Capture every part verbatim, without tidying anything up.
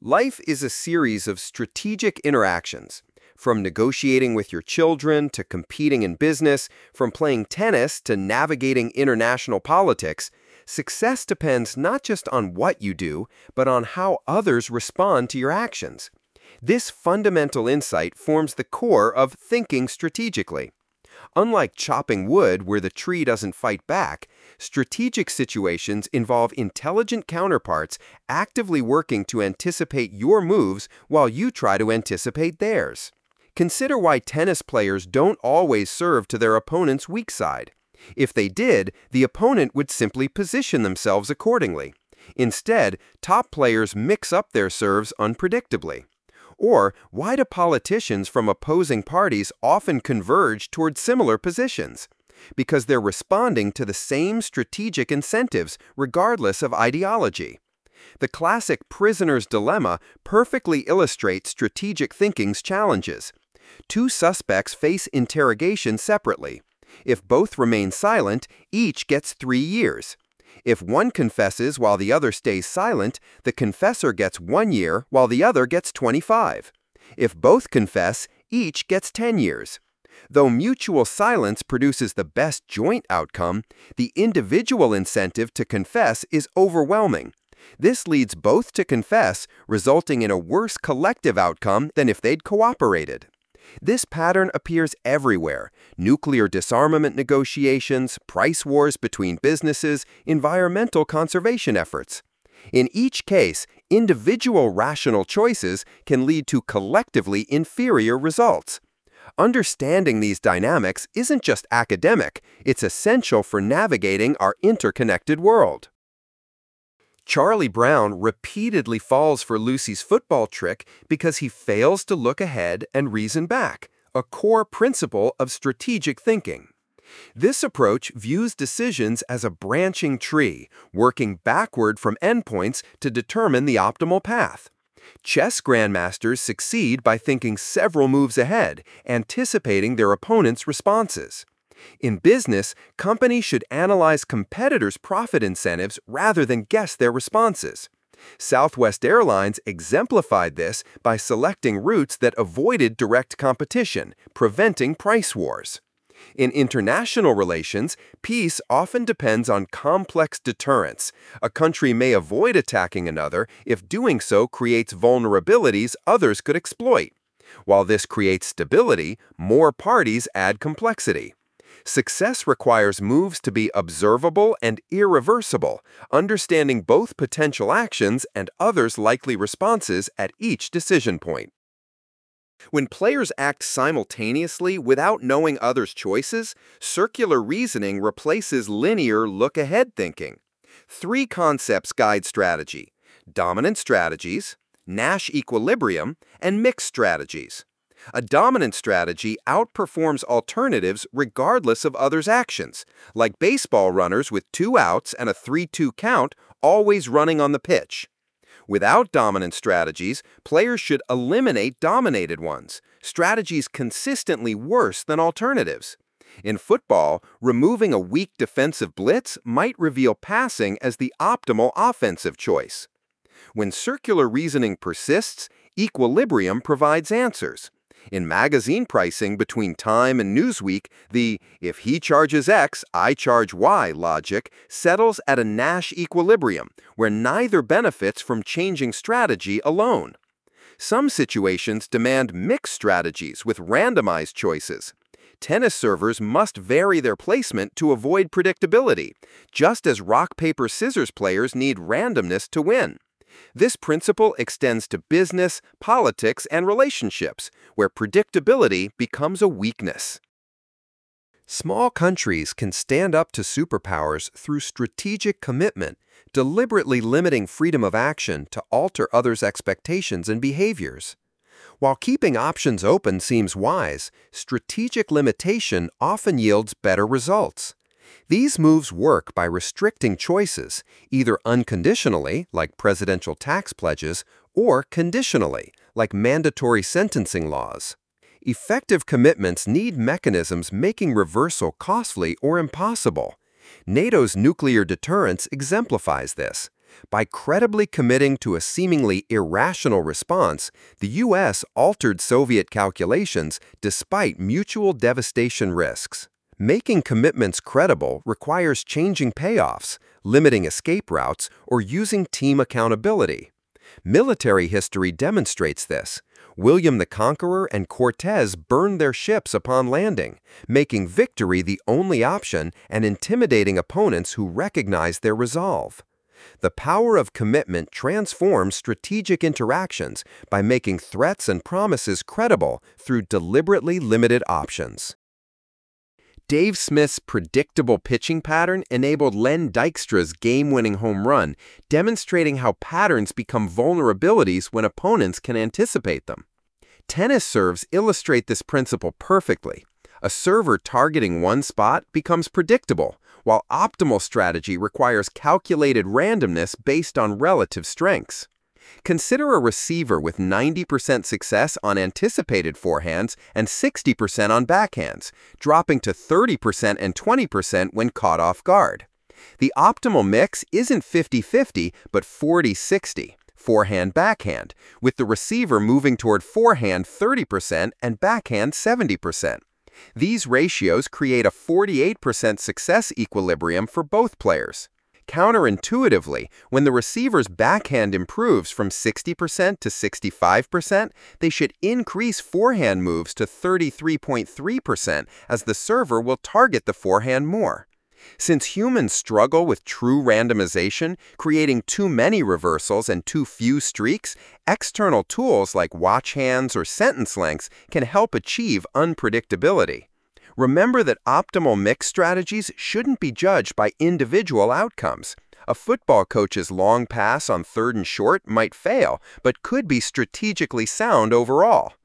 Life is a series of strategic interactions. From negotiating with your children to competing in business, from playing tennis to navigating international politics, success depends not just on what you do, but on how others respond to your actions. This fundamental insight forms the core of thinking strategically. Unlike chopping wood where the tree doesn't fight back, strategic situations involve intelligent counterparts actively working to anticipate your moves while you try to anticipate theirs. Consider why tennis players don't always serve to their opponent's weak side. If they did, the opponent would simply position themselves accordingly. Instead, top players mix up their serves unpredictably. Or, why do politicians from opposing parties often converge toward similar positions? Because they're responding to the same strategic incentives, regardless of ideology. The classic prisoner's dilemma perfectly illustrates strategic thinking's challenges. Two suspects face interrogation separately. If both remain silent, each gets three years. If one confesses while the other stays silent, the confessor gets one year while the other gets twenty-five. If both confess, each gets ten years. Though mutual silence produces the best joint outcome, the individual incentive to confess is overwhelming. This leads both to confess, resulting in a worse collective outcome than if they'd cooperated. This pattern appears everywhere: nuclear disarmament negotiations, price wars between businesses, environmental conservation efforts. In each case, individual rational choices can lead to collectively inferior results. Understanding these dynamics isn't just academic, it's essential for navigating our interconnected world. Charlie Brown repeatedly falls for Lucy's football trick because he fails to look ahead and reason back, a core principle of strategic thinking. This approach views decisions as a branching tree, working backward from endpoints to determine the optimal path. Chess grandmasters succeed by thinking several moves ahead, anticipating their opponent's responses. In business, companies should analyze competitors' profit incentives rather than guess their responses. Southwest Airlines exemplified this by selecting routes that avoided direct competition, preventing price wars. In international relations, peace often depends on complex deterrence. A country may avoid attacking another if doing so creates vulnerabilities others could exploit. While this creates stability, more parties add complexity. Success requires moves to be observable and irreversible, understanding both potential actions and others' likely responses at each decision point. When players act simultaneously without knowing others' choices, circular reasoning replaces linear look-ahead thinking. Three concepts guide strategy: dominant strategies, Nash equilibrium, and mixed strategies. A dominant strategy outperforms alternatives regardless of others' actions, like baseball runners with two outs and a three two count always running on the pitch. Without dominant strategies, players should eliminate dominated ones, strategies consistently worse than alternatives. In football, removing a weak defensive blitz might reveal passing as the optimal offensive choice. When circular reasoning persists, equilibrium provides answers. In magazine pricing between Time and Newsweek, the "if he charges X, I charge Y" logic settles at a Nash equilibrium, where neither benefits from changing strategy alone. Some situations demand mixed strategies with randomized choices. Tennis servers must vary their placement to avoid predictability, just as rock-paper-scissors players need randomness to win. This principle extends to business, politics, and relationships, where predictability becomes a weakness. Small countries can stand up to superpowers through strategic commitment, deliberately limiting freedom of action to alter others' expectations and behaviors. While keeping options open seems wise, strategic limitation often yields better results. These moves work by restricting choices, either unconditionally, like presidential tax pledges, or conditionally, like mandatory sentencing laws. Effective commitments need mechanisms making reversal costly or impossible. NATO's nuclear deterrence exemplifies this. By credibly committing to a seemingly irrational response, the U S altered Soviet calculations despite mutual devastation risks. Making commitments credible requires changing payoffs, limiting escape routes, or using team accountability. Military history demonstrates this. William the Conqueror and Cortez burned their ships upon landing, making victory the only option and intimidating opponents who recognized their resolve. The power of commitment transforms strategic interactions by making threats and promises credible through deliberately limited options. Dave Smith's predictable pitching pattern enabled Len Dykstra's game-winning home run, demonstrating how patterns become vulnerabilities when opponents can anticipate them. Tennis serves illustrate this principle perfectly. A server targeting one spot becomes predictable, while optimal strategy requires calculated randomness based on relative strengths. Consider a receiver with ninety percent success on anticipated forehands and sixty percent on backhands, dropping to thirty percent and twenty percent when caught off guard. The optimal mix isn't fifty fifty, but forty sixty, forehand-backhand, with the receiver moving toward forehand thirty percent and backhand seventy percent. These ratios create a forty-eight percent success equilibrium for both players. Counterintuitively, when the receiver's backhand improves from sixty percent to sixty-five percent, they should increase forehand moves to thirty-three point three percent as the server will target the forehand more. Since humans struggle with true randomization, creating too many reversals and too few streaks, external tools like watch hands or sentence lengths can help achieve unpredictability. Remember that optimal mix strategies shouldn't be judged by individual outcomes. A football coach's long pass on third and short might fail, but could be strategically sound overall.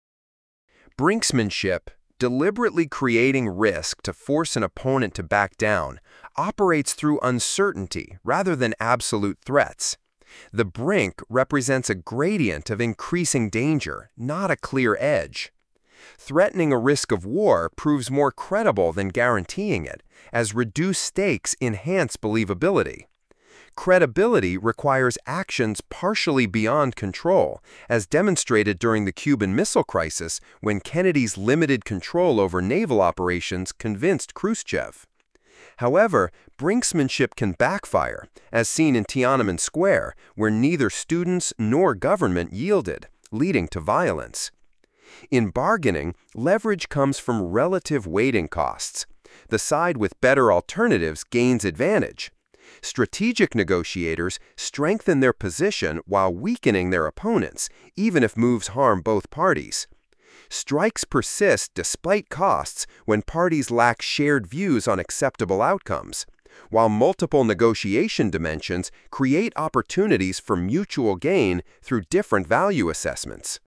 Brinksmanship, deliberately creating risk to force an opponent to back down, operates through uncertainty rather than absolute threats. The brink represents a gradient of increasing danger, not a clear edge. Threatening a risk of war proves more credible than guaranteeing it, as reduced stakes enhance believability. Credibility requires actions partially beyond control, as demonstrated during the Cuban Missile Crisis when Kennedy's limited control over naval operations convinced Khrushchev. However, brinksmanship can backfire, as seen in Tiananmen Square, where neither students nor government yielded, leading to violence. In bargaining, leverage comes from relative weighting costs. The side with better alternatives gains advantage. Strategic negotiators strengthen their position while weakening their opponents, even if moves harm both parties. Strikes persist despite costs when parties lack shared views on acceptable outcomes, while multiple negotiation dimensions create opportunities for mutual gain through different value assessments.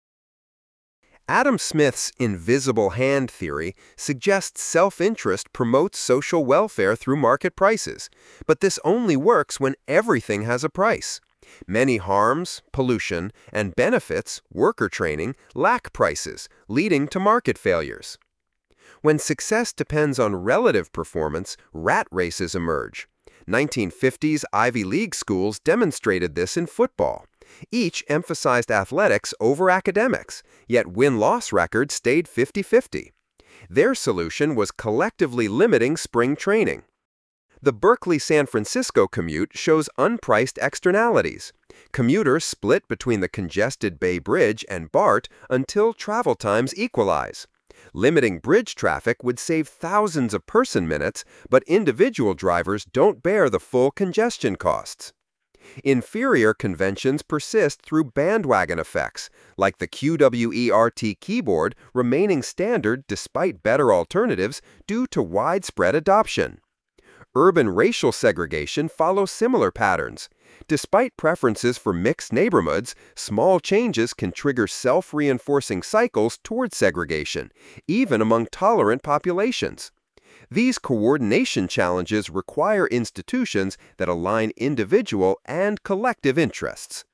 Adam Smith's invisible hand theory suggests self-interest promotes social welfare through market prices, but this only works when everything has a price. Many harms, pollution, and benefits, worker training, lack prices, leading to market failures. When success depends on relative performance, rat races emerge. nineteen fifties Ivy League schools demonstrated this in football. Each emphasized athletics over academics, yet win-loss records stayed fifty fifty. Their solution was collectively limiting spring training. The Berkeley-San Francisco commute shows unpriced externalities. Commuters split between the congested Bay Bridge and BART until travel times equalize. Limiting bridge traffic would save thousands of person minutes, but individual drivers don't bear the full congestion costs. Inferior conventions persist through bandwagon effects, like the Q W E R T keyboard remaining standard despite better alternatives due to widespread adoption. Urban racial segregation follows similar patterns. Despite preferences for mixed neighborhoods, small changes can trigger self-reinforcing cycles toward segregation, even among tolerant populations. These coordination challenges require institutions that align individual and collective interests.